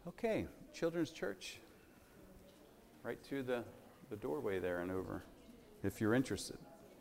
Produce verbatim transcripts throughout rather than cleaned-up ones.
Okay, Children's Church, right through the, the doorway there and over, if you're interested.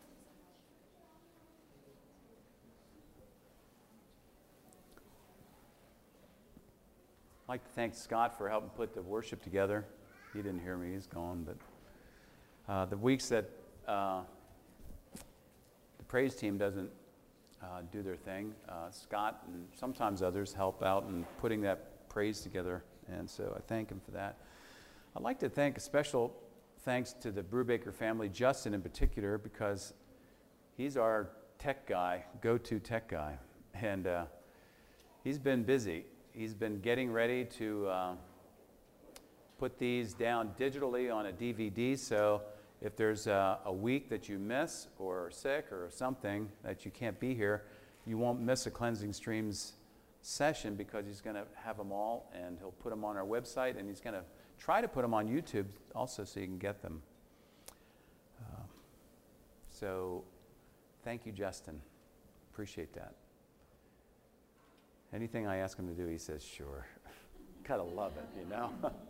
I'd like to thank Scott for helping put the worship together. He didn't hear me, he's gone, but uh, the weeks that uh, the praise team doesn't uh, do their thing, uh, Scott and sometimes others help out in putting that praise together, and so I thank him for that. I'd like to thank a special thanks to the Brubaker family, Justin in particular, because he's our tech guy, go-to tech guy, and uh, he's been busy. He's been getting ready to uh, put these down digitally on a D V D, so if there's a, a week that you miss or are sick or something that you can't be here, you won't miss a Cleansing Streams session because he's going to have them all, and he'll put them on our website, and he's going to try to put them on YouTube also so you can get them. Uh, so thank you, Justin. Appreciate that. Anything I ask him to do, he says, sure. Gotta love it, you know?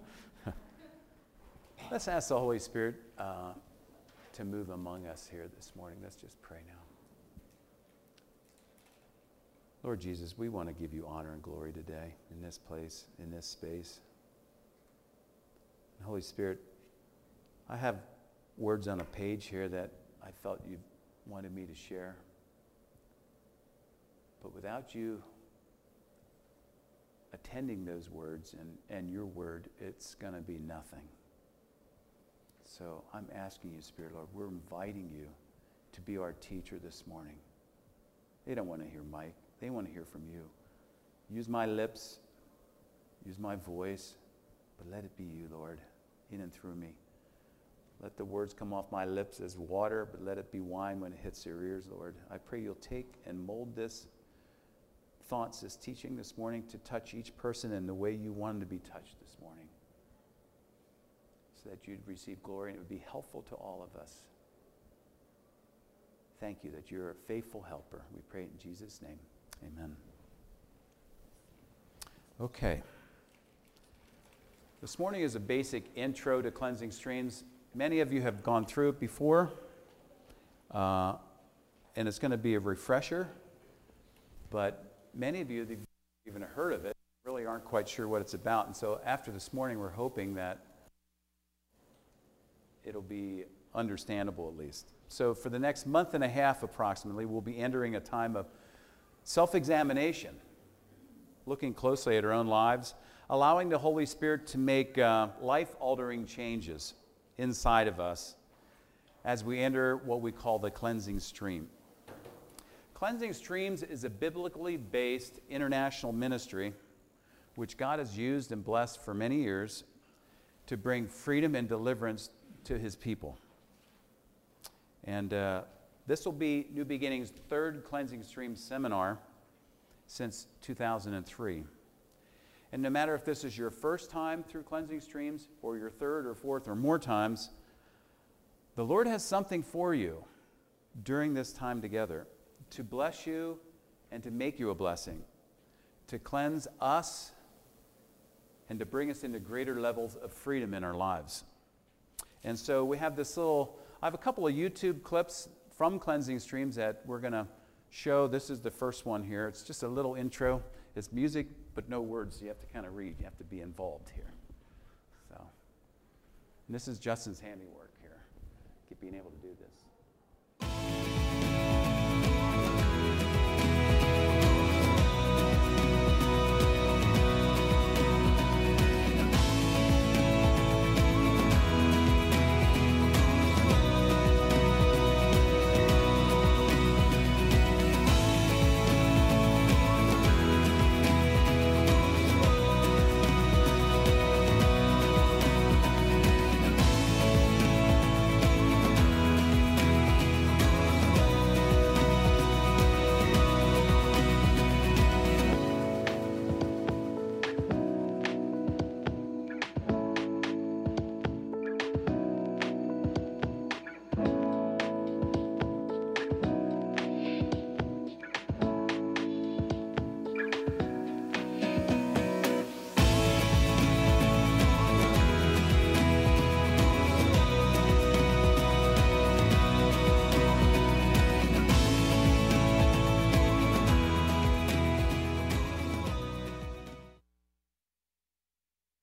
Let's ask the Holy Spirit uh, to move among us here this morning. Let's just pray now. Lord Jesus, we want to give you honor and glory today in this place, in this space. Holy Spirit, I have words on a page here that I felt you wanted me to share. But without you attending those words and, and your word, it's going to be nothing. So I'm asking you, Spirit, Lord, we're inviting you to be our teacher this morning. They don't want to hear Mike. They want to hear from you. Use my lips, use my voice, but let it be you, Lord, in and through me. Let the words come off my lips as water, but let it be wine when it hits your ears, Lord. I pray you'll take and mold this thoughts, this teaching this morning to touch each person in the way you want them to be touched this morning, so that you'd receive glory and it would be helpful to all of us. Thank you that you're a faithful helper. We pray it in Jesus' name. Amen. Okay. This morning is a basic intro to Cleansing Streams. Many of you have gone through it before, uh, and it's going to be a refresher, but many of you that have even heard of it really aren't quite sure what it's about. And so after this morning, we're hoping that it'll be understandable at least. So for the next month and a half approximately, we'll be entering a time of self-examination, looking closely at our own lives, allowing the Holy Spirit to make uh, life-altering changes inside of us as we enter what we call the cleansing stream. Cleansing Streams is a biblically based international ministry which God has used and blessed for many years to bring freedom and deliverance to his people. And uh, this will be New Beginning's third Cleansing Streams seminar since two thousand three. And no matter if this is your first time through Cleansing Streams or your third or fourth or more times, the Lord has something for you during this time together to bless you and to make you a blessing, to cleanse us and to bring us into greater levels of freedom in our lives. And so we have this little, I have a couple of YouTube clips from Cleansing Streams that we're going to show. This is the first one here. It's just a little intro. It's music, but no words. You have to kind of read. You have to be involved here. So, and this is Justin's handiwork here, being able to do this.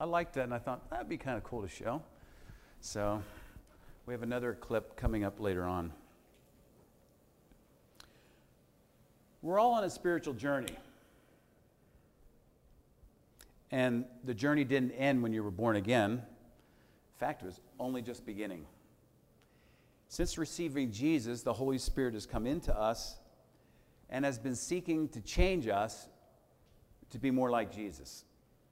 I liked that, and I thought that'd be kind of cool to show. So we have another clip coming up later on. We're all on a spiritual journey. And the journey didn't end when you were born again. In fact, it was only just beginning. Since receiving Jesus, the Holy Spirit has come into us and has been seeking to change us to be more like Jesus.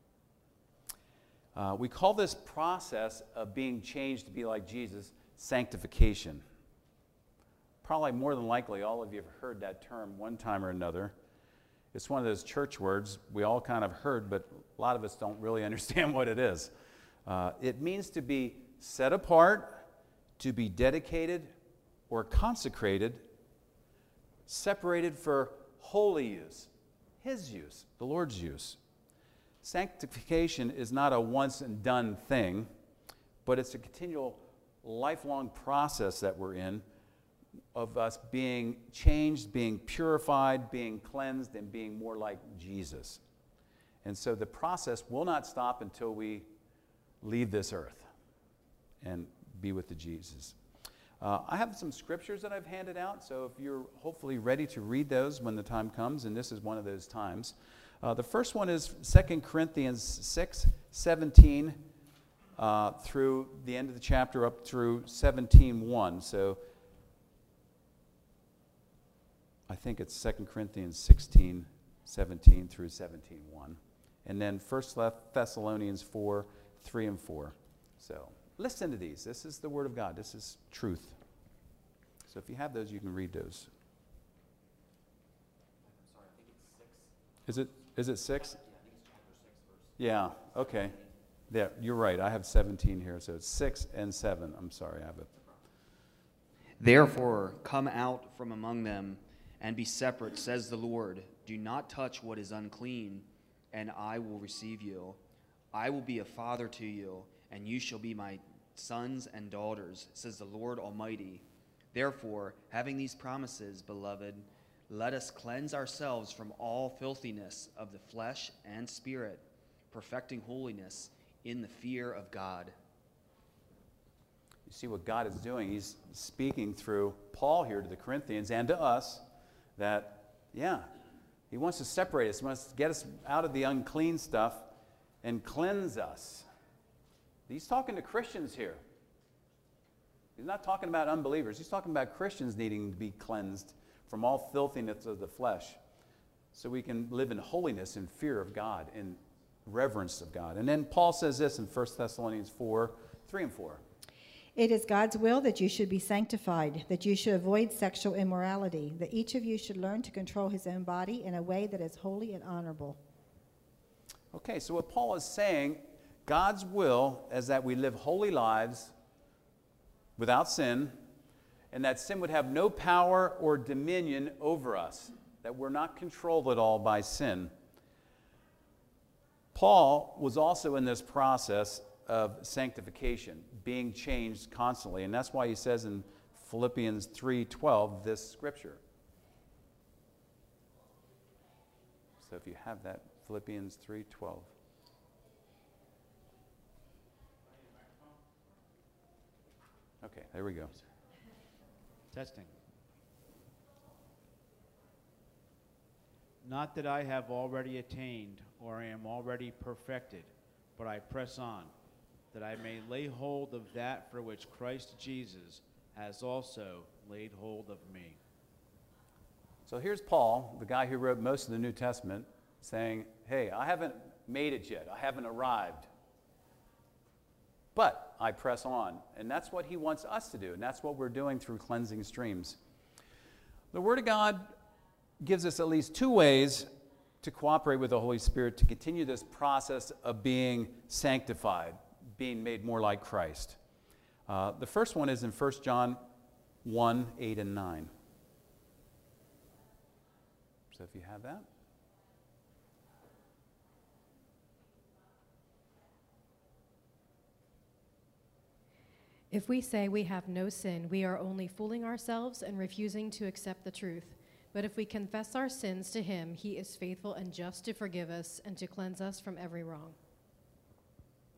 Uh, we call this process of being changed to be like Jesus sanctification. Probably more than likely all of you have heard that term one time or another. It's one of those church words we all kind of heard, but a lot of us don't really understand what it is. Uh, it means to be set apart, to be dedicated or consecrated, separated for holy use, His use, the Lord's use. Sanctification is not a once and done thing, but it's a continual, lifelong process that we're in of us being changed, being purified, being cleansed, and being more like Jesus. And so the process will not stop until we leave this earth and be with the Jesus. Uh, I have some scriptures that I've handed out, so if you're hopefully ready to read those when the time comes, and this is one of those times. Uh, the first one is Second Corinthians six, seventeen uh, through the end of the chapter up through seventeen one. So I think it's Second Corinthians sixteen, seventeen through seventeen one. And then First Thessalonians four, three and four. So listen to these. This is the Word of God. This is truth. So if you have those, you can read those. I'm sorry, I think it's six. Is it, is it six? Yeah, I think it's chapter six, verse. Yeah, okay. Yeah, you're right. I have seventeen here, so it's six and seven. I'm sorry, I have it. Therefore, come out from among them and be separate, says the Lord. Do not touch what is unclean, and I will receive you. I will be a father to you, and you shall be my sons and daughters, says the Lord Almighty. Therefore, having these promises, beloved, let us cleanse ourselves from all filthiness of the flesh and spirit, perfecting holiness in the fear of God. You see what God is doing. He's speaking through Paul here to the Corinthians and to us that, yeah, He wants to separate us. He wants to get us out of the unclean stuff and cleanse us. He's talking to Christians here. He's not talking about unbelievers. He's talking about Christians needing to be cleansed from all filthiness of the flesh so we can live in holiness and fear of God and reverence of God. And then Paul says this in First Thessalonians four, three and four. It is God's will that you should be sanctified, that you should avoid sexual immorality, that each of you should learn to control his own body in a way that is holy and honorable. Okay, so what Paul is saying, God's will is that we live holy lives without sin, and that sin would have no power or dominion over us, that we're not controlled at all by sin. Paul was also in this process of sanctification, being changed constantly, and that's why he says in Philippians three twelve this scripture. So if you have that, Philippians three twelve. Okay, there we go. Testing. Not that I have already attained or am already perfected, but I press on, that I may lay hold of that for which Christ Jesus has also laid hold of me. So here's Paul, the guy who wrote most of the New Testament, saying, hey, I haven't made it yet. I haven't arrived. But I press on. And that's what he wants us to do. And that's what we're doing through cleansing streams. The Word of God gives us at least two ways to cooperate with the Holy Spirit to continue this process of being sanctified, being made more like Christ. Uh, the first one is in First John one, eight and nine. So if you have that. If we say we have no sin, we are only fooling ourselves and refusing to accept the truth. But if we confess our sins to him, he is faithful and just to forgive us and to cleanse us from every wrong.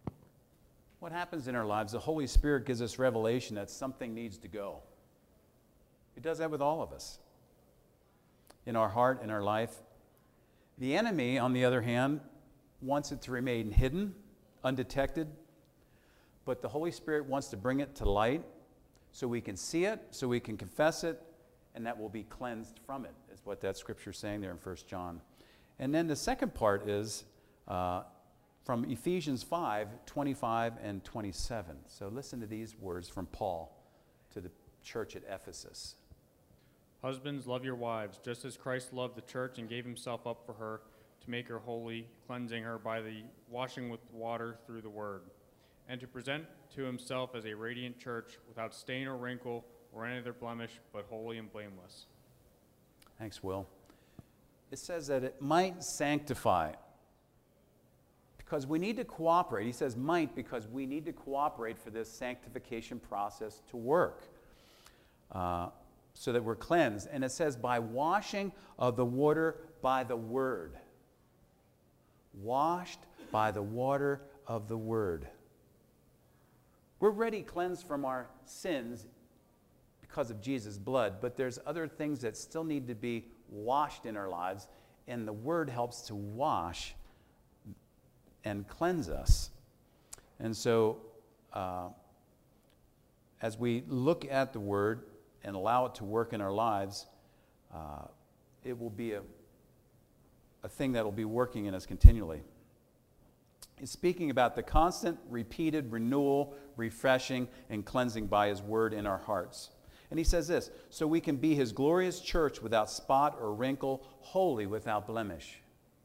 what happens in our lives, the Holy Spirit gives us revelation that something needs to go. He does that with all of us. In our heart, in our life. The enemy, on the other hand, wants it to remain hidden, undetected, but the Holy Spirit wants to bring it to light so we can see it, so we can confess it, and that we'll be cleansed from it, is what that scripture is saying there in First John. And then the second part is uh, from Ephesians five, twenty-five and twenty-seven. So listen to these words from Paul to the church at Ephesus. Husbands, love your wives, just as Christ loved the church and gave himself up for her to make her holy, cleansing her by the washing with water through the word, and to present to himself as a radiant church without stain or wrinkle or any other blemish, but holy and blameless. Thanks, Will. It says that it might sanctify, because we need to cooperate. He says might because we need to cooperate for this sanctification process to work. Uh, so that we're cleansed. And it says, by washing of the water by the word. Washed by the water of the word. We're already cleansed from our sins because of Jesus' blood, but there's other things that still need to be washed in our lives, and the word helps to wash and cleanse us. And so, uh, as we look at the word, and allow it to work in our lives, uh, it will be a, a thing that will be working in us continually. He's speaking about the constant, repeated renewal, refreshing, and cleansing by his word in our hearts. And he says this, so we can be his glorious church without spot or wrinkle, holy without blemish.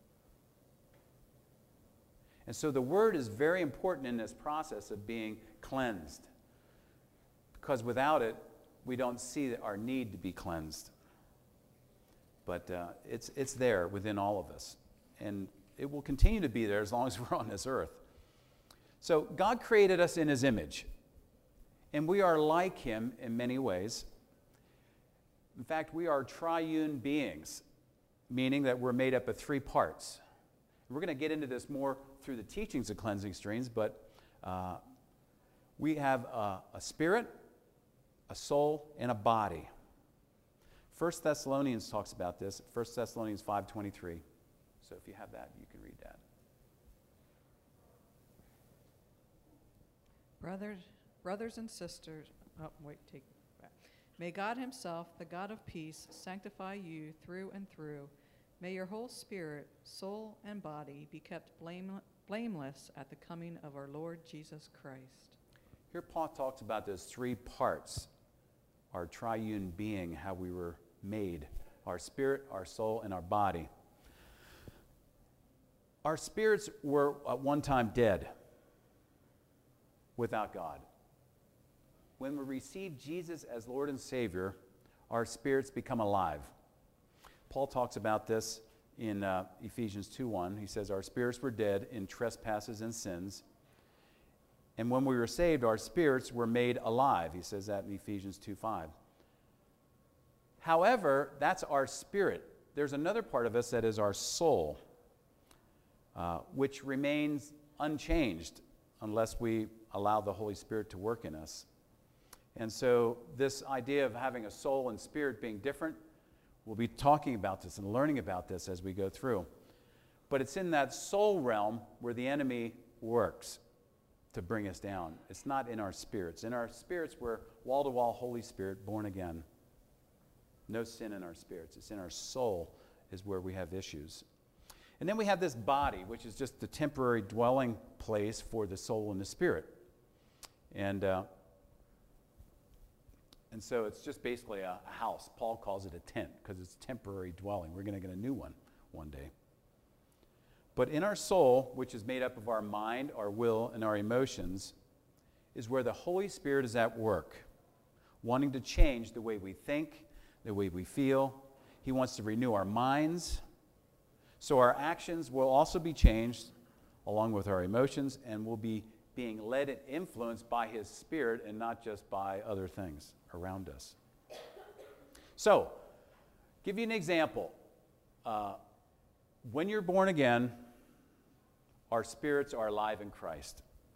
And so the word is very important in this process of being cleansed, because without it, we don't see our need to be cleansed. But uh, it's, it's there within all of us. And it will continue to be there as long as we're on this earth. So God created us in his image. And we are like him in many ways. In fact, we are triune beings, meaning that we're made up of three parts. We're going to get into this more through the teachings of Cleansing Streams, but uh, we have a, a spirit, a soul, and a body. First Thessalonians talks about this, First Thessalonians five twenty-three. So if you have that, you can read that. Brothers, brothers and sisters, oh, wait, take it back. May God himself, the God of peace, sanctify you through and through. May your whole spirit, soul, and body be kept blame, blameless at the coming of our Lord Jesus Christ. Here Paul talks about those three parts, our triune being, how we were made, our spirit, our soul, and our body. Our spirits were at one time dead without God. When we receive Jesus as Lord and Savior, our spirits become alive. Paul talks about this in uh, Ephesians two one. He says, our spirits were dead in trespasses and sins. And when we were saved, our spirits were made alive. He says that in Ephesians two five. However, that's our spirit. There's another part of us that is our soul, uh, which remains unchanged unless we allow the Holy Spirit to work in us. And so this idea of having a soul and spirit being different, we'll be talking about this and learning about this as we go through. But it's in that soul realm where the enemy works to bring us down. It's not in our spirits. In our spirits, we're wall-to-wall Holy Spirit, born again. No sin in our spirits. It's in our soul is where we have issues. And then we have this body, which is just the temporary dwelling place for the soul and the spirit. And, uh, and so it's just basically a, a house. Paul calls it a tent because it's temporary dwelling. We're going to get a new one one day. But in our soul, which is made up of our mind, our will, and our emotions, is where the Holy Spirit is at work, wanting to change the way we think, the way we feel. He wants to renew our minds. So our actions will also be changed along with our emotions, and we'll be being led and influenced by his Spirit and not just by other things around us. So, give you an example. Uh, when you're born again, our spirits are alive in Christ.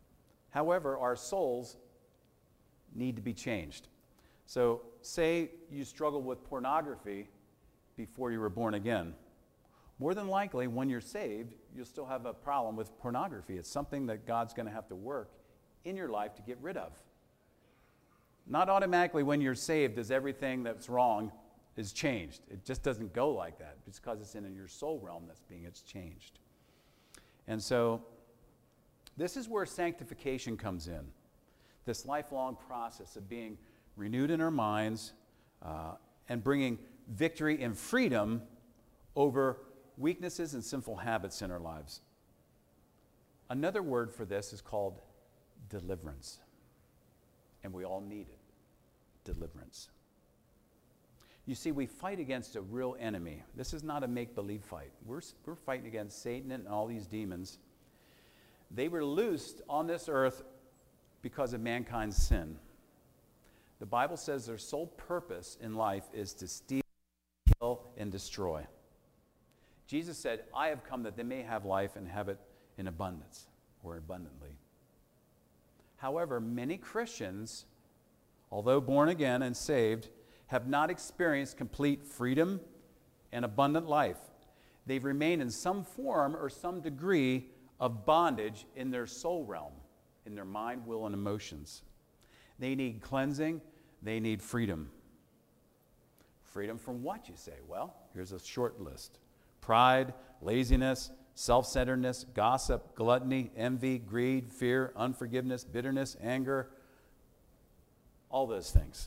However, our souls need to be changed. So, say you struggle with pornography before you were born again. More than likely, when you're saved, you'll still have a problem with pornography. It's something that God's going to have to work in your life to get rid of. Not automatically when you're saved does everything that's wrong is changed. It just doesn't go like that. It's because it's in your soul realm that's being it's changed. And so this is where sanctification comes in. This lifelong process of being renewed in our minds uh, and bringing victory and freedom over weaknesses and sinful habits in our lives. Another word for this is called deliverance. And we all need it. Deliverance. You see, we fight against a real enemy. This is not a make-believe fight. We're, we're fighting against Satan and all these demons. They were loosed on this earth because of mankind's sin. The Bible says their sole purpose in life is to steal, kill, and destroy. Jesus said, I have come that they may have life and have it in abundance or abundantly. However, many Christians, although born again and saved, have not experienced complete freedom and abundant life. They've remained in some form or some degree of bondage in their soul realm, in their mind, will, and emotions. They need cleansing. They need freedom. Freedom from what, you say? Well, here's a short list. Pride, laziness, self-centeredness, gossip, gluttony, envy, greed, fear, unforgiveness, bitterness, anger, all those things.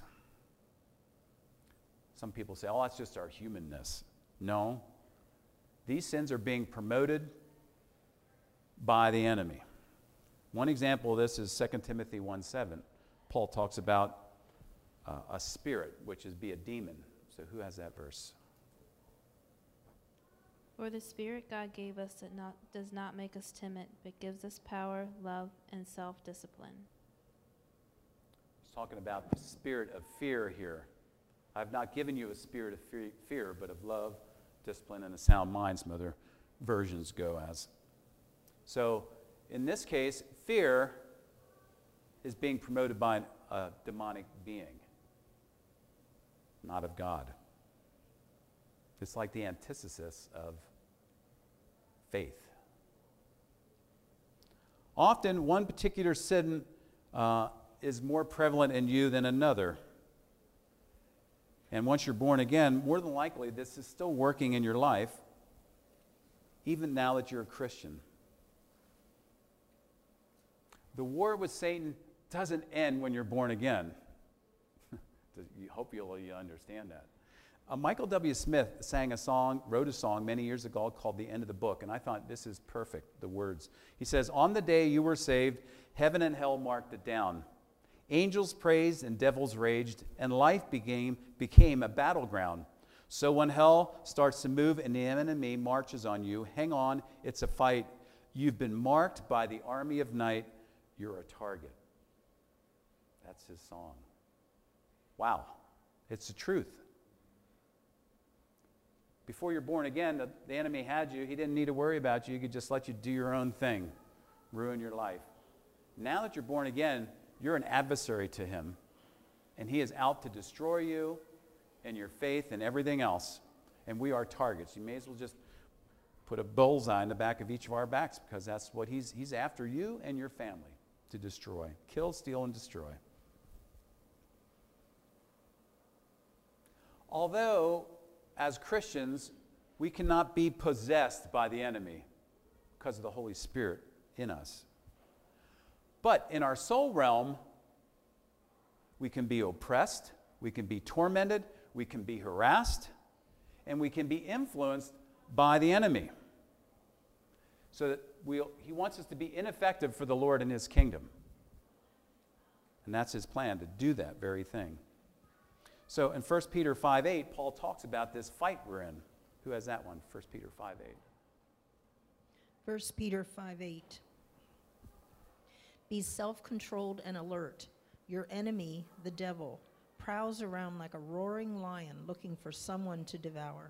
Some people say, oh, that's just our humanness. No. These sins are being promoted by the enemy. One example of this is Second Timothy one seven. Paul talks about uh, a spirit, which is be a demon. So who has that verse? For the Spirit God gave us that not, does not make us timid, but gives us power, love, and self-discipline. He's talking about the spirit of fear here. I've not given you a spirit of fe- fear, but of love, discipline, and a sound mind, some other versions go as. So in this case, fear is being promoted by a demonic being, not of God. It's like the antithesis of faith. Often, one particular sin uh, is more prevalent in you than another. And once you're born again, more than likely, this is still working in your life, even now that you're a Christian. The war with Satan doesn't end when you're born again. I hope you'll understand that. Uh, Michael W. Smith sang a song, wrote a song many years ago called The End of the Book, and I thought this is perfect, the words. He says, on the day you were saved, heaven and hell marked it down. Angels praised and devils raged, and life became, became a battleground. So when hell starts to move and the enemy marches on you, hang on, it's a fight. You've been marked by the army of night. You're a target. That's his song. Wow, it's the truth. Before you're born again, the, the enemy had you. He didn't need to worry about you. He could just let you do your own thing, ruin your life. Now that you're born again, you're an adversary to him, and he is out to destroy you and your faith and everything else. And we are targets. You may as well just put a bullseye in the back of each of our backs, because that's what he's, he's after you and your family, to destroy. Kill, steal, and destroy. Although, as Christians, we cannot be possessed by the enemy because of the Holy Spirit in us. But in our soul realm, we can be oppressed, we can be tormented, we can be harassed, and we can be influenced by the enemy. So that we'll, he wants us to be ineffective for the Lord and his kingdom. And that's his plan, to do that very thing. So in First Peter five eight, Paul talks about this fight we're in. Who has that one? First Peter five eight. First Peter five eight. Be self-controlled and alert. Your enemy, the devil, prowls around like a roaring lion looking for someone to devour.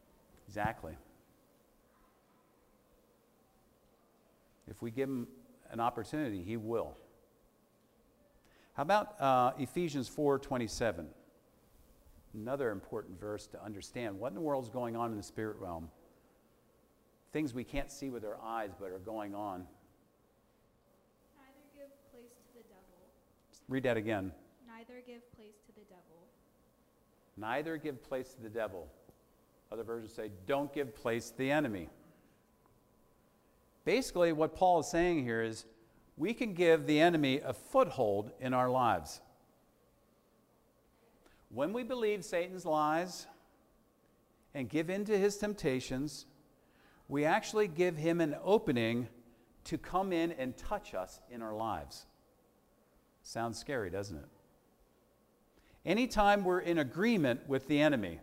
Exactly. If we give him an opportunity, he will. How about uh, Ephesians four twenty-seven? Another important verse to understand. What in the world is going on in the spirit realm? Things we can't see with our eyes but are going on. Neither give place to the devil. Read that again. Neither give place to the devil. Neither give place to the devil. Other versions say, don't give place to the enemy. Basically, what Paul is saying here is we can give the enemy a foothold in our lives. When we believe Satan's lies and give in to his temptations, we actually give him an opening to come in and touch us in our lives. Sounds scary, doesn't it? Anytime we're in agreement with the enemy,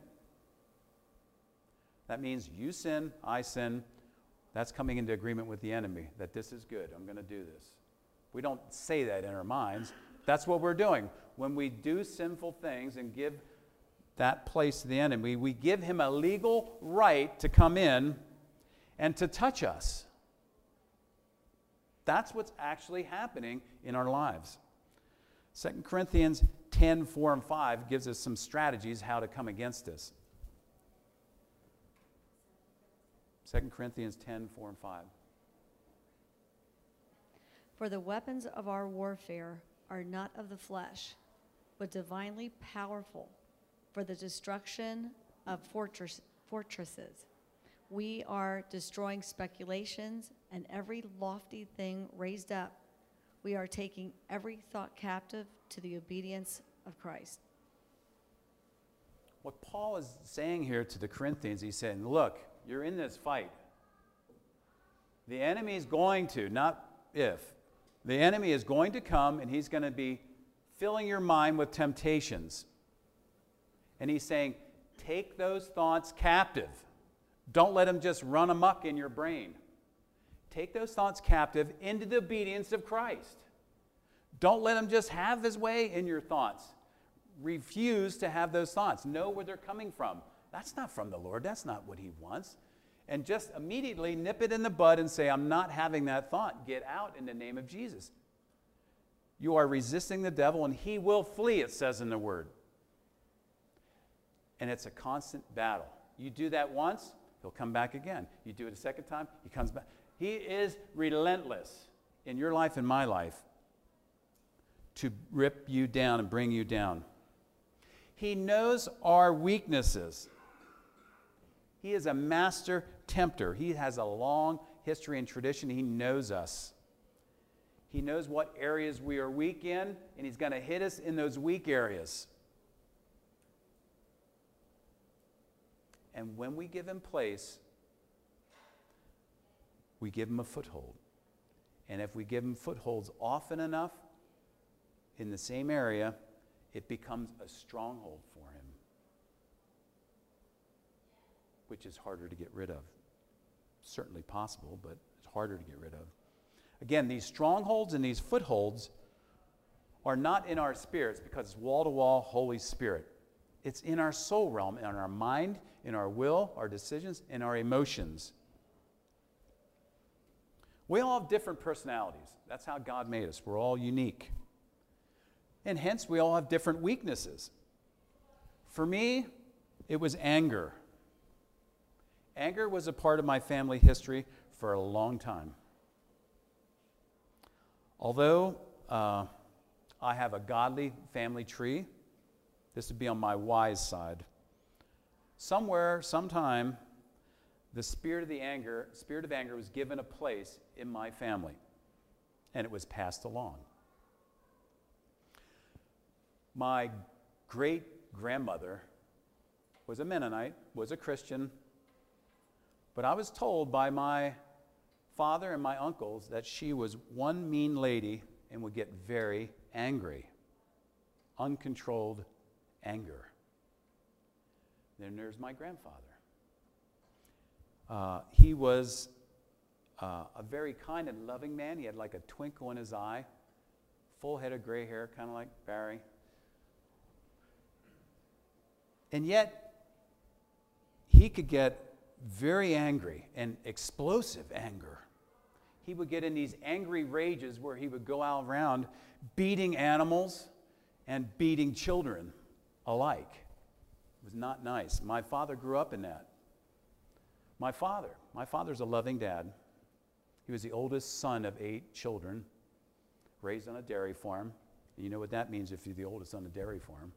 that means you sin, I sin. That's coming into agreement with the enemy, that this is good, I'm going to do this. We don't say that in our minds. That's what we're doing. When we do sinful things and give that place to the enemy, we give him a legal right to come in and to touch us. That's what's actually happening in our lives. Second Corinthians ten, four and five gives us some strategies how to come against this. Second Corinthians ten, four and five. For the weapons of our warfare are not of the flesh, but divinely powerful for the destruction of fortress, fortresses. We are destroying speculations and every lofty thing raised up. We are taking every thought captive to the obedience of Christ. What Paul is saying here to the Corinthians, he's saying, look, you're in this fight. The enemy is going to, not if, the enemy is going to come and he's going to be filling your mind with temptations. And he's saying, take those thoughts captive. Don't let them just run amok in your brain. Take those thoughts captive into the obedience of Christ. Don't let him just have his way in your thoughts. Refuse to have those thoughts. Know where they're coming from. That's not from the Lord. That's not what he wants. And just immediately nip it in the bud and say, I'm not having that thought. Get out in the name of Jesus. You are resisting the devil and he will flee, it says in the word. And it's a constant battle. You do that once, he'll come back again. You do it a second time, he comes back. He is relentless in your life and my life to rip you down and bring you down. He knows our weaknesses. He is a master tempter. He has a long history and tradition. He knows us. He knows what areas we are weak in, and he's going to hit us in those weak areas. And when we give him place, we give him a foothold. And if we give him footholds often enough in the same area, it becomes a stronghold for him, which is harder to get rid of. Certainly possible, but it's harder to get rid of. Again, these strongholds and these footholds are not in our spirits because it's wall-to-wall Holy Spirit. It's in our soul realm, in our mind, in our will, our decisions, in our emotions. We all have different personalities. That's how God made us. We're all unique. And hence, we all have different weaknesses. For me, it was anger. Anger was a part of my family history for a long time. Although uh, I have a godly family tree, this would be on my wise side. Somewhere, sometime, the spirit of the anger, spirit of anger was given a place in my family, and it was passed along. My great-grandmother was a Mennonite, was a Christian, but I was told by my father and my uncles that she was one mean lady and would get very angry, uncontrolled anger. Then there's my grandfather. Uh, he was uh, a very kind and loving man. He had like a twinkle in his eye, full head of gray hair, kind of like Barry. And yet, he could get very angry and explosive anger. he would get in these angry rages where he would go out around beating animals and beating children alike. It was not nice. My father grew up in that. My father, my father's a loving dad. He was the oldest son of eight children, raised on a dairy farm. You know what that means if you're the oldest on a dairy farm.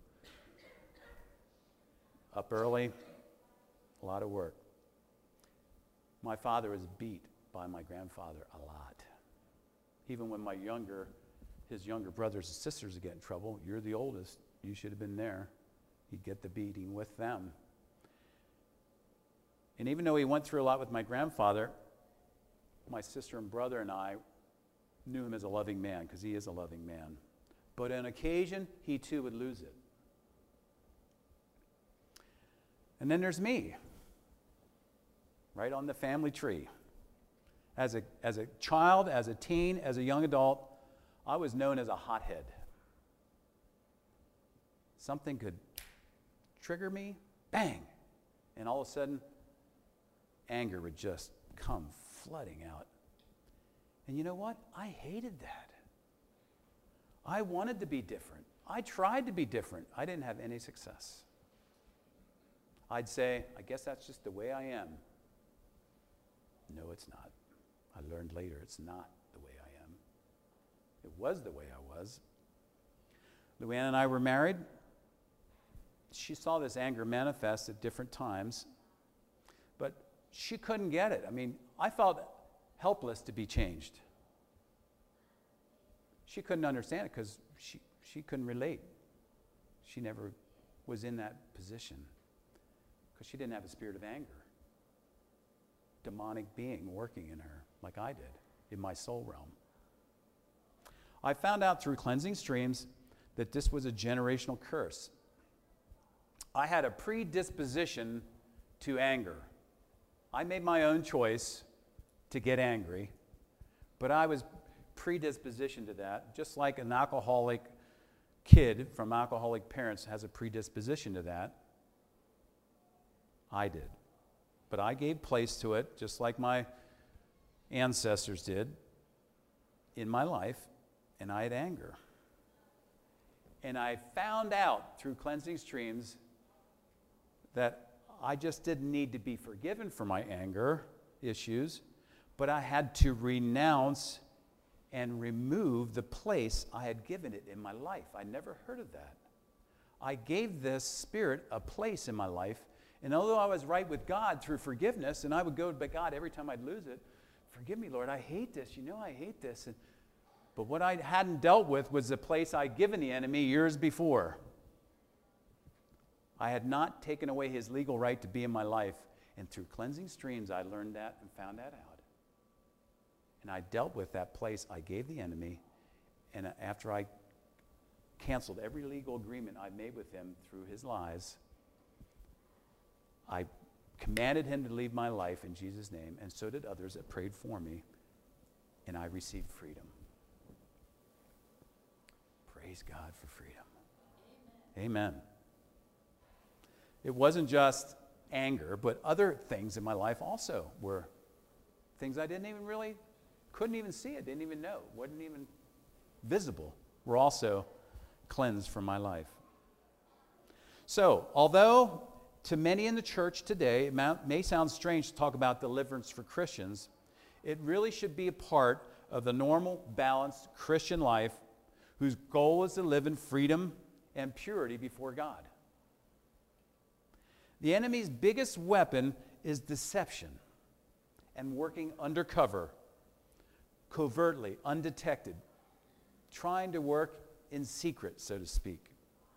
Up early, a lot of work. My father was beat by my grandfather a lot. Even when my younger, his younger brothers and sisters would get in trouble, you're the oldest, you should have been there. He'd get the beating with them. And even though he went through a lot with my grandfather, my sister and brother and I knew him as a loving man, because he is a loving man. But on occasion, he too would lose it. And then there's me, right on the family tree. As a, as a child, as a teen, as a young adult, I was known as a hothead. Something could trigger me, bang, and all of a sudden, anger would just come flooding out. And you know what? I hated that. I wanted to be different. I tried to be different. I didn't have any success. I'd say, I guess that's just the way I am. No, it's not. I learned later it's not the way I am. It was the way I was. Luann and I were married. She saw this anger manifest at different times, but she couldn't get it. I mean, I felt helpless to be changed. She couldn't understand it because she, she couldn't relate. She never was in that position because she didn't have a spirit of anger. Demonic being working in her like I did in my soul realm. I found out through cleansing streams that this was a generational curse. I had a predisposition to anger. I made my own choice to get angry, but I was predispositioned to that, just like an alcoholic kid from alcoholic parents has a predisposition to that. I did. But I gave place to it, just like my ancestors did in my life, and I had anger. And I found out through cleansing streams that I just didn't need to be forgiven for my anger issues, but I had to renounce and remove the place I had given it in my life. I never heard of that. I gave this spirit a place in my life, and although I was right with God through forgiveness, and I would go to God every time I'd lose it, forgive me, Lord, I hate this. You know I hate this. And, but what I hadn't dealt with was the place I'd given the enemy years before. I had not taken away his legal right to be in my life, and through cleansing streams, I learned that and found that out. And I dealt with that place I gave the enemy, and after I canceled every legal agreement I made with him through his lies, I commanded him to leave my life in Jesus' name, and so did others that prayed for me, and I received freedom. Praise God for freedom. Amen. Amen. It wasn't just anger, but other things in my life also were things I didn't even really, couldn't even see it, didn't even know, wasn't even visible, were also cleansed from my life. So, although to many in the church today, it may sound strange to talk about deliverance for Christians, it really should be a part of the normal, balanced Christian life whose goal is to live in freedom and purity before God. The enemy's biggest weapon is deception and working undercover, covertly, undetected, trying to work in secret, so to speak.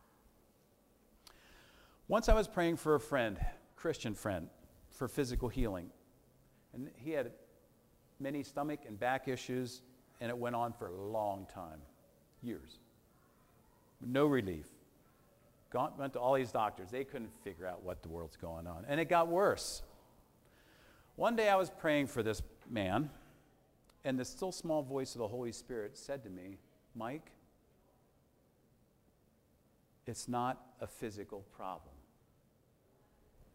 Once I was praying for a friend, Christian friend, for physical healing. And he had many stomach and back issues, and it went on for a long time, years. No relief. Gone, went to all these doctors. They couldn't figure out what the world's going on. And it got worse. One day I was praying for this man, and the still small voice of the Holy Spirit said to me, Mike, it's not a physical problem.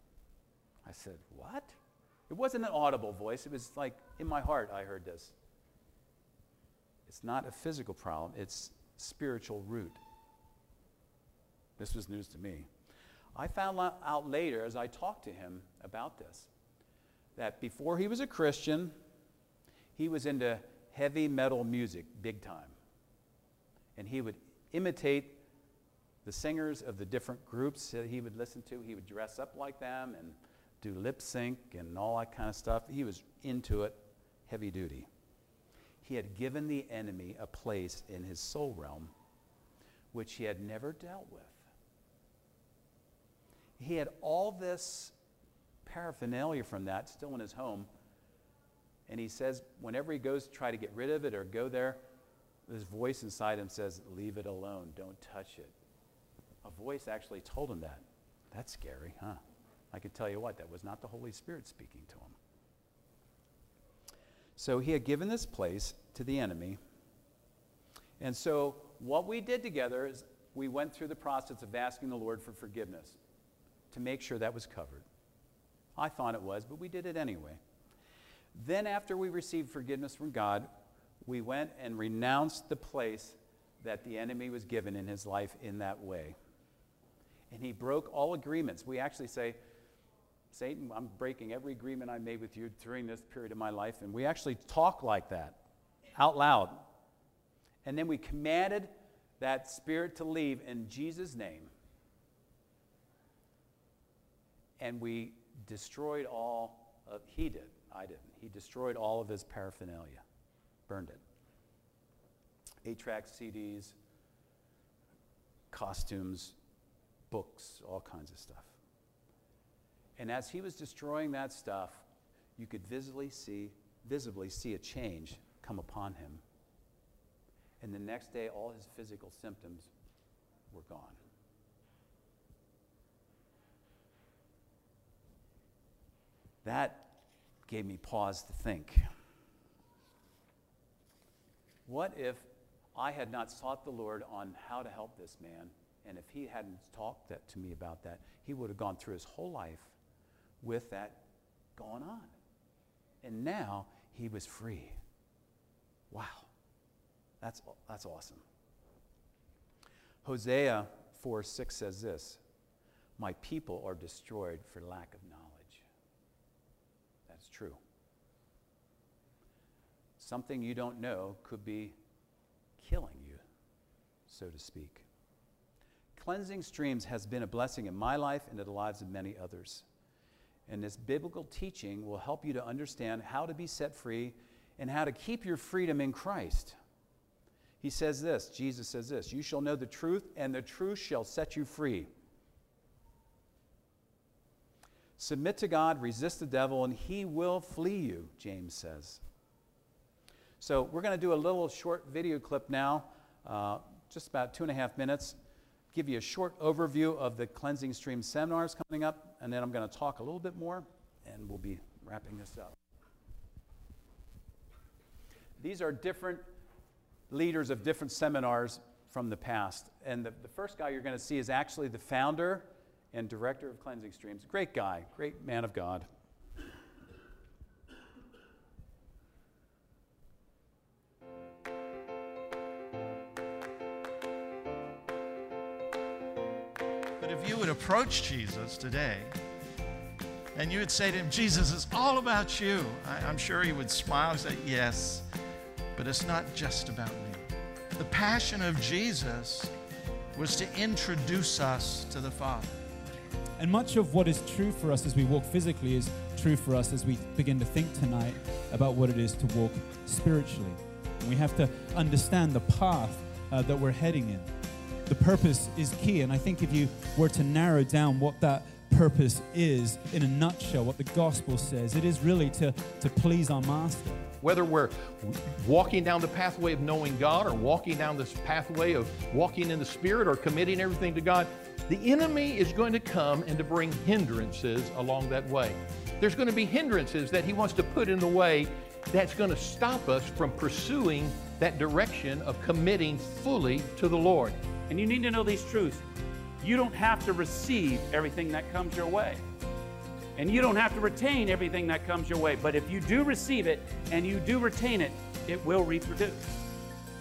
I said, what? It wasn't an audible voice. It was like in my heart I heard this. It's not a physical problem, it's spiritual root. This was news to me. I found out later, as I talked to him about this, that before he was a Christian, he was into heavy metal music big time. And he would imitate the singers of the different groups that he would listen to. He would dress up like them and do lip sync and all that kind of stuff. He was into it, heavy duty. He had given the enemy a place in his soul realm which he had never dealt with. He had all this paraphernalia from that still in his home, and he says whenever he goes to try to get rid of it or go there, this voice inside him says, leave it alone, don't touch it. A voice actually told him that. That's scary, huh? I could tell you what, that was not the Holy Spirit speaking to him. So he had given this place to the enemy. And so what we did together is we went through the process of asking the Lord for forgiveness to make sure that was covered. I thought it was, but we did it anyway. Then after we received forgiveness from God, we went and renounced the place that the enemy was given in his life in that way. And he broke all agreements. We actually say, Satan, I'm breaking every agreement I made with you during this period of my life. And we actually talk like that out loud. And then we commanded that spirit to leave in Jesus' name. And we destroyed all of, he did, I didn't. He destroyed all of his paraphernalia, burned it. Eight-track C Ds, costumes, books, all kinds of stuff. And as he was destroying that stuff, you could visibly see, visibly see a change come upon him. And the next day, all his physical symptoms were gone. That gave me pause to think. What if I had not sought the Lord on how to help this man, and if he hadn't talked that to me about that, he would have gone through his whole life with that going on. And now he was free. Wow. That's, that's awesome. Hosea four six says this, my people are destroyed for lack of knowledge. That's true. Something you don't know could be killing you, so to speak. Cleansing Streams has been a blessing in my life and in the lives of many others. And this biblical teaching will help you to understand how to be set free and how to keep your freedom in Christ. He says this, Jesus says this, you shall know the truth, and the truth shall set you free. Submit to God, resist the devil, and he will flee you, James says. So we're going to do a little short video clip now, uh, just about two and a half minutes, give you a short overview of the Cleansing Stream seminars coming up, and then I'm going to talk a little bit more, and we'll be wrapping this up. These are different leaders of different seminars from the past. And the, the first guy you're going to see is actually the founder and director of Cleansing Streams. Great guy, great man of God. But if you would approach Jesus today and you would say to him, Jesus, it's all about you, I, I'm sure he would smile and say, yes, but it's not just about me. The passion of Jesus was to introduce us to the Father. And much of what is true for us as we walk physically is true for us as we begin to think tonight about what it is to walk spiritually. And we have to understand the path uh, that we're heading in. The purpose is key, and I think if you were to narrow down what that purpose is in a nutshell, what the gospel says, it is really to, to please our Master. Whether we're walking down the pathway of knowing God or walking down this pathway of walking in the Spirit or committing everything to God, the enemy is going to come and to bring hindrances along that way. There's going to be hindrances that he wants to put in the way that's going to stop us from pursuing that direction of committing fully to the Lord. And you need to know these truths. You don't have to receive everything that comes your way. And you don't have to retain everything that comes your way. But if you do receive it and you do retain it, it will reproduce.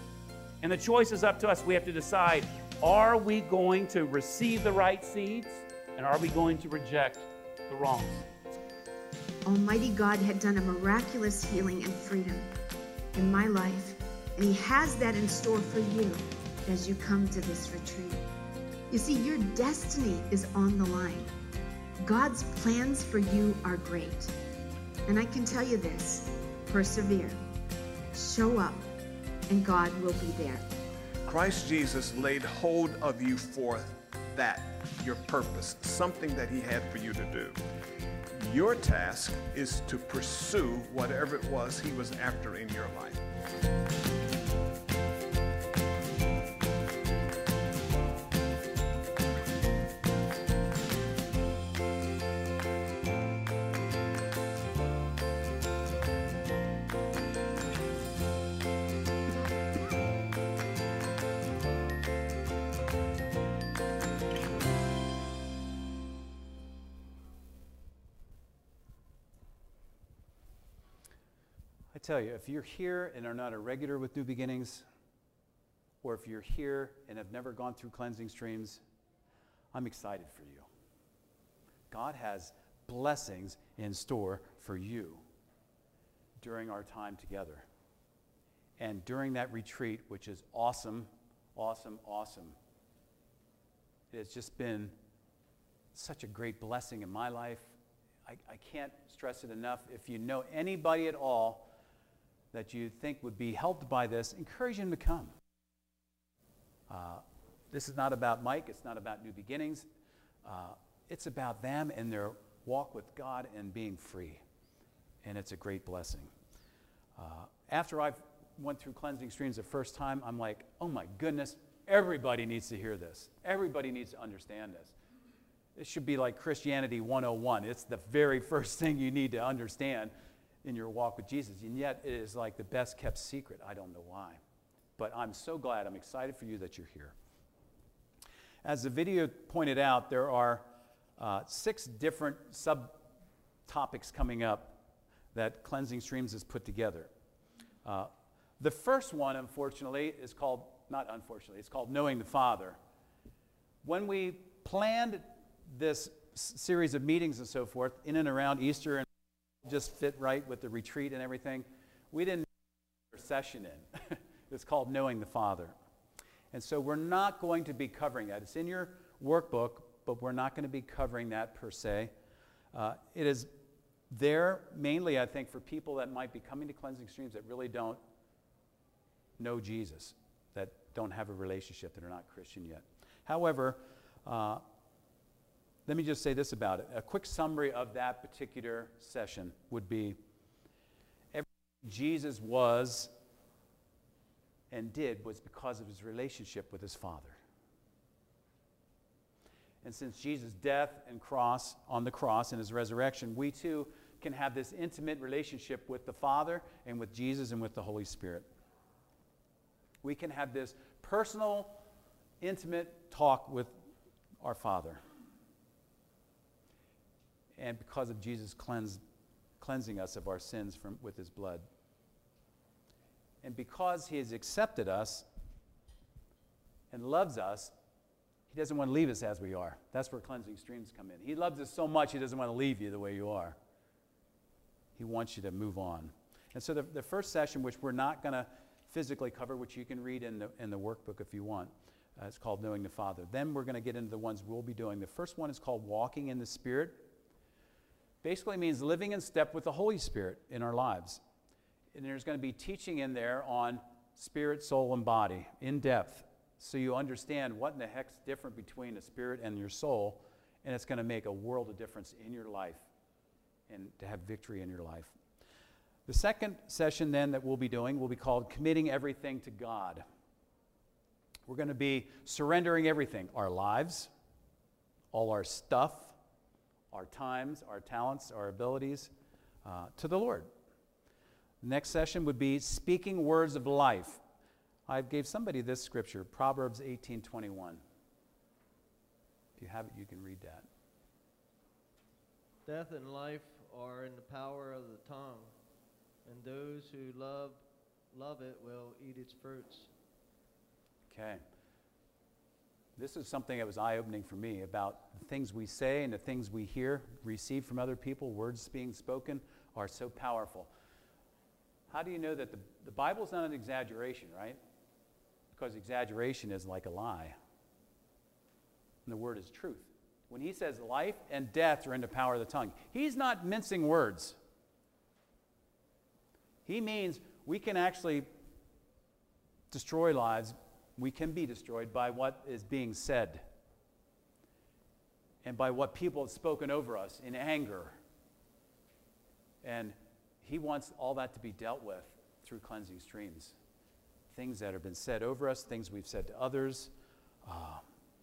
And the choice is up to us. We have to decide, are we going to receive the right seeds, and are we going to reject the wrongs? Almighty God had done a miraculous healing and freedom in my life, and He has that in store for you as you come to this retreat. You see, your destiny is on the line. God's plans for you are great. And I can tell you this, persevere, show up, and God will be there. Christ Jesus laid hold of you for that, your purpose, something that He had for you to do. Your task is to pursue whatever it was He was after in your life. I tell you, if you're here and are not a regular with New Beginnings, or if you're here and have never gone through cleansing streams, I'm excited for you. God has blessings in store for you during our time together. And during that retreat, which is awesome, awesome, awesome. It has just been such a great blessing in my life. I, I can't stress it enough. If you know anybody at all that you think would be helped by this, encourage him to come. Uh, this is not about Mike. It's not about New Beginnings. Uh, it's about them and their walk with God and being free. And it's a great blessing. Uh, after I went through cleansing streams the first time, I'm like, oh my goodness, everybody needs to hear this. Everybody needs to understand this. It should be like Christianity one oh one. It's the very first thing you need to understand in your walk with Jesus. And yet it is like the best kept secret. I don't know why. But I'm so glad, I'm excited for you that you're here. As the video pointed out, there are uh, six different subtopics coming up that Cleansing Streams has put together. Uh, the first one, unfortunately, is called, not unfortunately, it's called Knowing the Father. When we planned this s- series of meetings and so forth in and around Easter, and just fit right with the retreat and everything, we didn't put a session in. It's called Knowing the Father. And so we're not going to be covering that. It's in your workbook, but we're not going to be covering that per se. Uh, it is there mainly, I think, for people that might be coming to Cleansing Streams that really don't know Jesus, that don't have a relationship, that are not Christian yet. However, uh, let me just say this about it. A quick summary of that particular session would be everything Jesus was and did was because of his relationship with his Father. And since Jesus' death and cross on the cross and his resurrection, we too can have this intimate relationship with the Father and with Jesus and with the Holy Spirit. We can have this personal, intimate talk with our Father. And because of Jesus cleanse, cleansing us of our sins from, with his blood. And because he has accepted us and loves us, he doesn't want to leave us as we are. That's where Cleansing Streams come in. He loves us so much, he doesn't want to leave you the way you are. He wants you to move on. And so the, the first session, which we're not going to physically cover, which you can read in the, in the workbook if you want, uh, it's called Knowing the Father. Then we're going to get into the ones we'll be doing. The first one is called Walking in the Spirit. Basically means living in step with the Holy Spirit in our lives. And there's going to be teaching in there on spirit, soul, and body in depth, so you understand what in the heck's different between a spirit and your soul, and it's going to make a world of difference in your life and to have victory in your life. The second session then that we'll be doing will be called Committing Everything to God. We're going to be surrendering everything, our lives, all our stuff, our times, our talents, our abilities, uh, to the Lord. The next session would be Speaking Words of Life. I gave somebody this scripture, Proverbs eighteen twenty-one. If you have it, you can read that. Death and life are in the power of the tongue, and those who love love it will eat its fruits. Okay. This is something that was eye-opening for me about the things we say and the things we hear, receive from other people, words being spoken are so powerful. How do you know that the, the Bible's not an exaggeration, right? Because exaggeration is like a lie. And the word is truth. When he says life and death are in the power of the tongue, he's not mincing words. He means we can actually destroy lives. We can be destroyed by what is being said and by what people have spoken over us in anger. And he wants all that to be dealt with through cleansing streams. Things that have been said over us, things we've said to others, uh,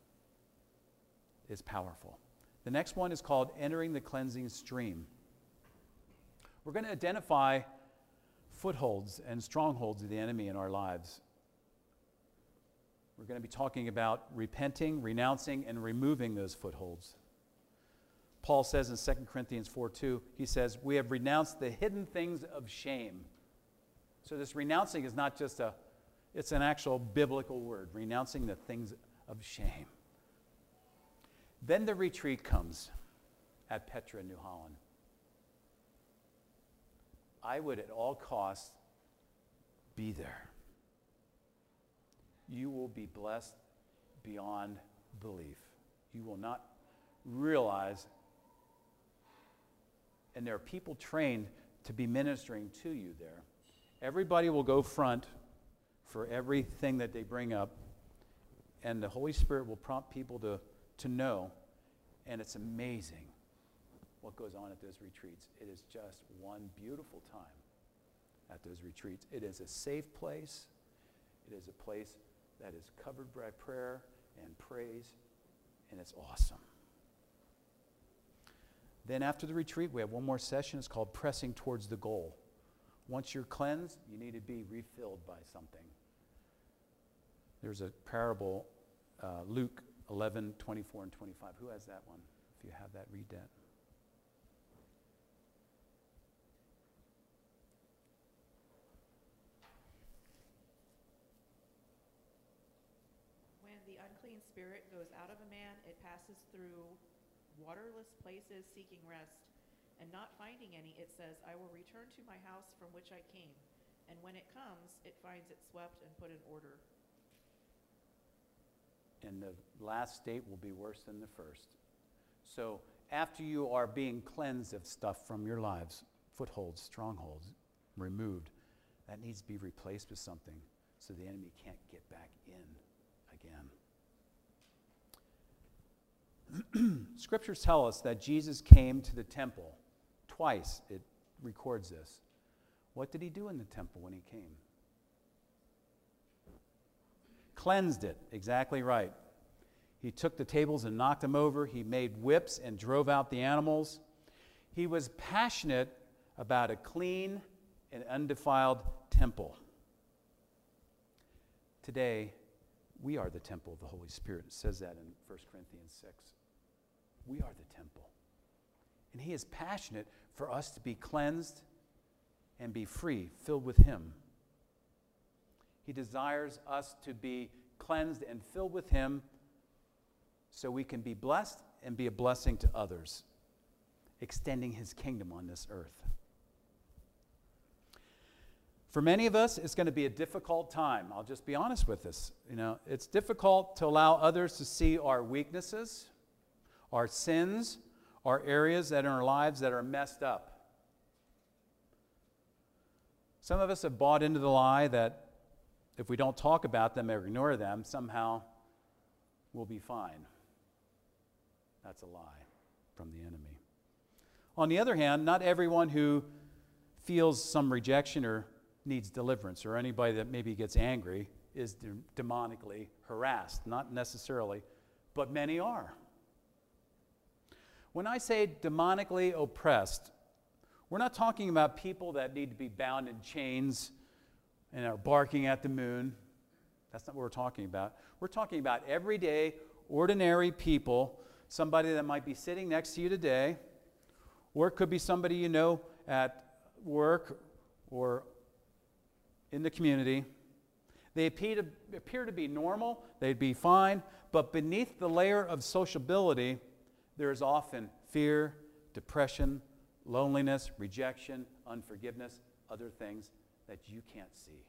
is powerful. The next one is called entering the cleansing stream. We're going to identify footholds and strongholds of the enemy in our lives. We're going to be talking about repenting, renouncing, and removing those footholds. Paul says in Second Corinthians four two, he says, we have renounced the hidden things of shame. So this renouncing is not just a, it's an actual biblical word, renouncing the things of shame. Then the retreat comes at Petra, New Holland. I would at all costs be there. You will be blessed beyond belief. You will not realize, and there are people trained to be ministering to you there. Everybody will go front for everything that they bring up, and the Holy Spirit will prompt people to, to know, and it's amazing what goes on at those retreats. It is just one beautiful time at those retreats. It is a safe place. It is a place that is covered by prayer and praise, and it's awesome. Then after the retreat, we have one more session. It's called Pressing Towards the Goal. Once you're cleansed, you need to be refilled by something. There's a parable, uh, Luke eleven, twenty-four and twenty-five. Who has that one? If you have that, read that. The unclean spirit goes out of a man, it passes through waterless places seeking rest, and not finding any, it says, I will return to my house from which I came. And when it comes, it finds it swept and put in order. And the last state will be worse than the first. So after you are being cleansed of stuff from your lives, footholds, strongholds, removed, that needs to be replaced with something so the enemy can't get back in again. Scriptures tell us that Jesus came to the temple twice. It records this. What did he do in the temple when he came? Cleansed it. Exactly right. He took the tables and knocked them over. He made whips and drove out the animals. He was passionate about a clean and undefiled temple. Today, we are the temple of the Holy Spirit. It says that in First Corinthians six. We are the temple. And he is passionate for us to be cleansed and be free, filled with him. He desires us to be cleansed and filled with him so we can be blessed and be a blessing to others, extending his kingdom on this earth. For many of us, it's going to be a difficult time. I'll just be honest with this. You know, it's difficult to allow others to see our weaknesses, our sins, our areas that in our lives that are messed up. Some of us have bought into the lie that if we don't talk about them or ignore them, somehow we'll be fine. That's a lie from the enemy. On the other hand, not everyone who feels some rejection or needs deliverance, or anybody that maybe gets angry is de- demonically harassed. Not necessarily, but many are. When I say demonically oppressed, we're not talking about people that need to be bound in chains and are barking at the moon. That's not what we're talking about. We're talking about everyday, ordinary people, somebody that might be sitting next to you today, or it could be somebody you know at work or in the community. They appear to, appear to be normal, they'd be fine, but beneath the layer of sociability, there is often fear, depression, loneliness, rejection, unforgiveness, other things that you can't see.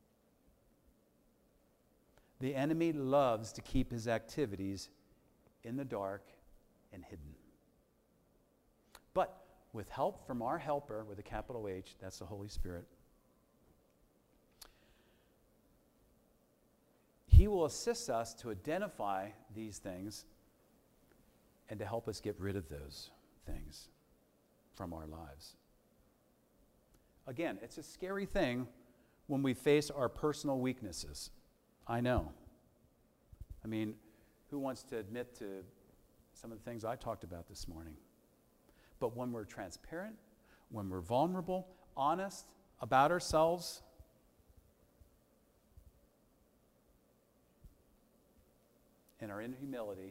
The enemy loves to keep his activities in the dark and hidden. But with help from our helper, with a capital H, that's the Holy Spirit, he will assist us to identify these things and to help us get rid of those things from our lives. Again, it's a scary thing when we face our personal weaknesses. I know. I mean, who wants to admit to some of the things I talked about this morning? But when we're transparent, when we're vulnerable, honest about ourselves, and are in humility,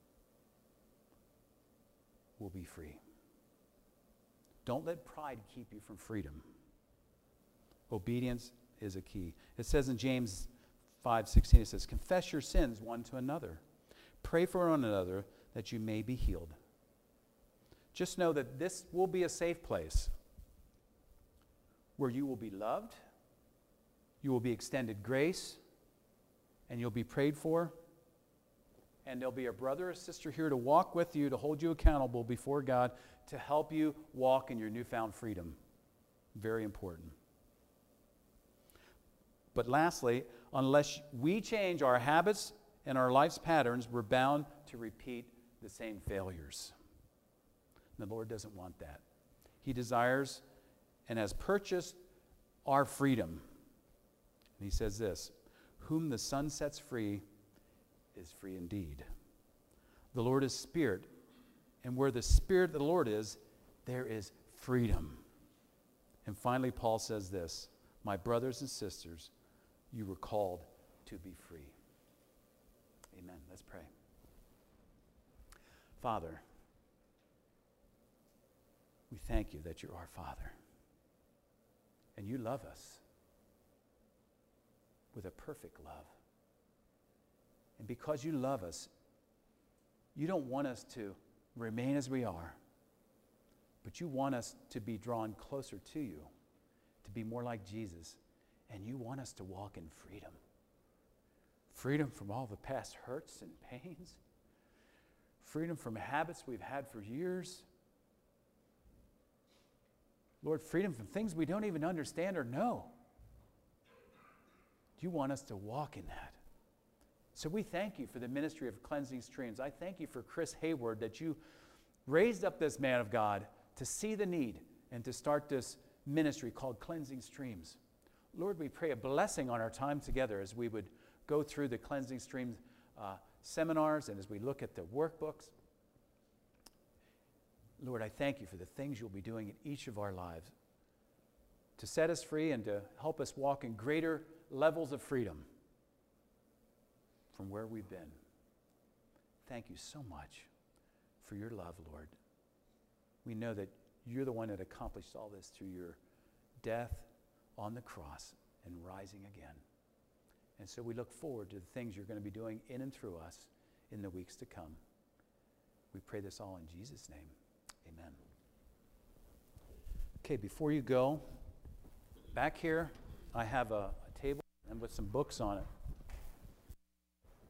we'll be free. Don't let pride keep you from freedom. Obedience is a key. It says in James five sixteen, it says, confess your sins one to another. Pray for one another that you may be healed. Just know that this will be a safe place where you will be loved, you will be extended grace, and you'll be prayed for. And there'll be a brother or sister here to walk with you, to hold you accountable before God, to help you walk in your newfound freedom. Very important. But lastly, unless we change our habits and our life's patterns, we're bound to repeat the same failures. The Lord doesn't want that. He desires and has purchased our freedom. And he says this, whom the Son sets free is free indeed. The Lord is Spirit, and where the Spirit of the Lord is, there is freedom. And finally, Paul says this, my brothers and sisters, you were called to be free. Amen. Let's pray. Father, we thank you that you're our Father, and you love us with a perfect love. And because you love us, you don't want us to remain as we are, but you want us to be drawn closer to you, to be more like Jesus, and you want us to walk in freedom. Freedom from all the past hurts and pains, freedom from habits we've had for years. Lord, freedom from things we don't even understand or know. You want us to walk in that. So we thank you for the ministry of Cleansing Streams. I thank you for Chris Hayward, that you raised up this man of God to see the need and to start this ministry called Cleansing Streams. Lord, we pray a blessing on our time together as we would go through the Cleansing Streams uh, seminars and as we look at the workbooks. Lord, I thank you for the things you'll be doing in each of our lives to set us free and to help us walk in greater levels of freedom from where we've been. Thank you so much for your love, Lord. We know that you're the one that accomplished all this through your death on the cross and rising again. And so we look forward to the things you're going to be doing in and through us in the weeks to come. We pray this all in Jesus' name. Amen. Okay, before you go, back here I have a, a table and with some books on it.